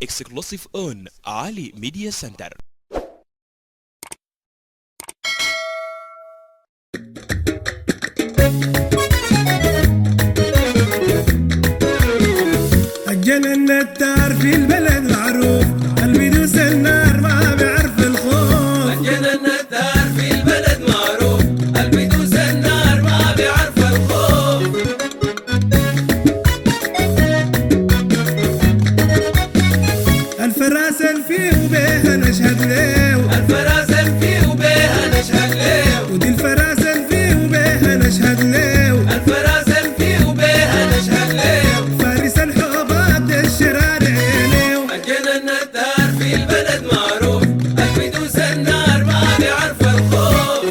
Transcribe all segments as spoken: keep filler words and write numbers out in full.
exclusive on Ali Media Center. الجنن التار في البلد معروف، قلبي دوس النار ما بيعرف الخوف. الجنن التار في البلد معروف، قلبي دوس النار ما بيعرف الخوف. الفراسل فيه وبيها نشهد ليه، الفراسل فيه وبيها نشهد ليه، ودي الفراسل فيه وبيها نشهد ليه، الفراسل فيه وبيها نشهد ليه. فارس الحوضات الشرارع ليه. الجنن التار في البلد معروف، قلبي دوس النار ما بيعرف الخوف.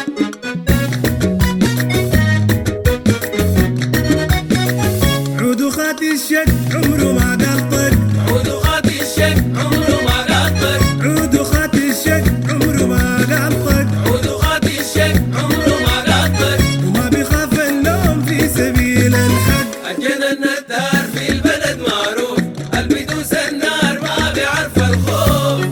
عود خاتي الشك عمره ما قطر، عود خاطي الشك عمره ما قطر، عود خاتي الشك عمره ما قطر، عود خاطي الشك عمره ما قطر. وما بيخاف اللوم في سبيل الحق. الجنن التار في البلد معروف، قلبي دوس النار ما بيعرف الخوف.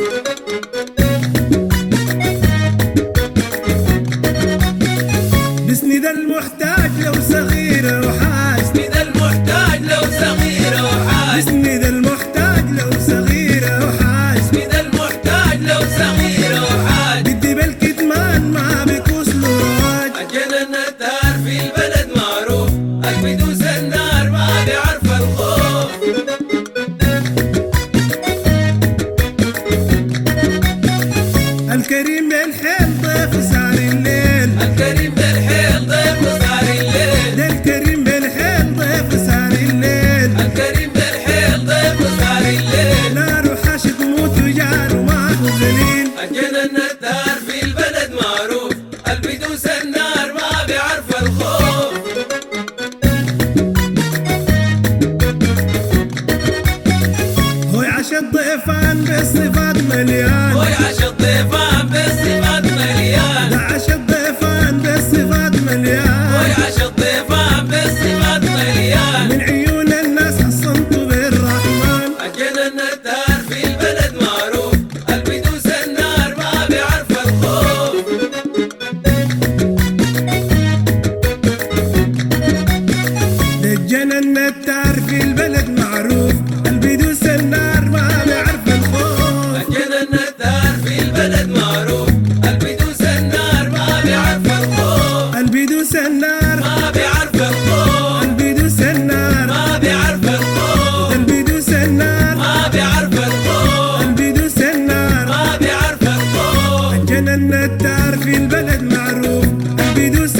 بسند المحتاج لو صغير وحاج، بسند المحتاج لو صغير وحاج، بسند المحتاج لو صغير وحاج، بسند المحتاج لو صغير وحاج. بدي بالكتمان ما بيكوس له راج. الجنن التار في البلد معروف، قلبي دوس النار ما بيعرف الخوف. الكريم بالحيل ضيف سهر الليل، الكريم بالحيل ضيف سهر الليل، ده الكريم بالحيل ضيف سهر الليل. الكريم بالحيل ضيف سهر الليل. نار وحاشد موت وجار ومعه ذليل. الجنن التار في البلد معروف، قلبي دوس النار ما بيعرف الخوف. هوي عشا الضيفان بالصفات مليان، ويعش الضيفان بالصفات مليان، ده عشا الضيفان بالصفات مليان. ويعش الضيفان بالصفات مليان. من عيون الناس حصنته بالرحمن. الجنن التار في البلد معروف، قلبي دوس النار ما بيعرف الخوف. ده الجنن التار في البلد معروف، قلبي دوس النار ما بيعرف الخوف. الجنن التار في البلد معروف، قلبي دوس النار ما بيعرف الخوف. قلبي دوس النار ما بيعرف الخوف، قلبي دوس النار ما بيعرف الخوف، قلبي دوس النار ما بيعرف الخوف، قلبي دوس النار. ما بيعرف الخوف. الجنن التار في البلد معروف، قلبي دوس